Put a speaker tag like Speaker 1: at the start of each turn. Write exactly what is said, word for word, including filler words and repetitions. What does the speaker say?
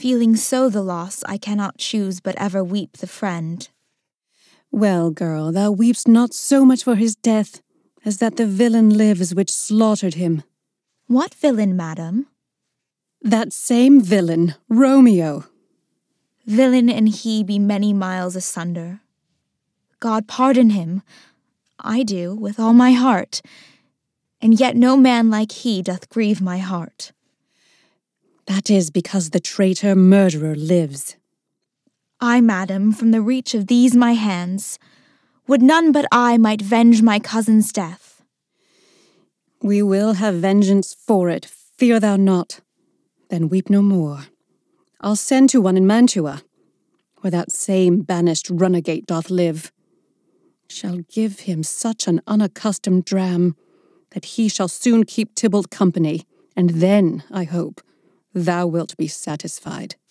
Speaker 1: feeling so the loss, I cannot choose but ever weep the friend.
Speaker 2: Well, girl, thou weepst not so much for his death, as that the villain lives which slaughtered him.
Speaker 1: What villain, madam?
Speaker 2: That same villain, Romeo.
Speaker 1: Villain and he be many miles asunder. God pardon him, I do, with all my heart, and yet no man like he doth grieve my heart.
Speaker 2: That is because the traitor murderer lives.
Speaker 1: I, madam, from the reach of these my hands, would none but I might venge my cousin's death.
Speaker 2: We will have vengeance for it, fear thou not. Then weep no more. I'll send to one in Mantua, where that same banished runagate doth live. Shall give him such an unaccustomed dram, that he shall soon keep Tybalt company, and then, I hope, thou wilt be satisfied.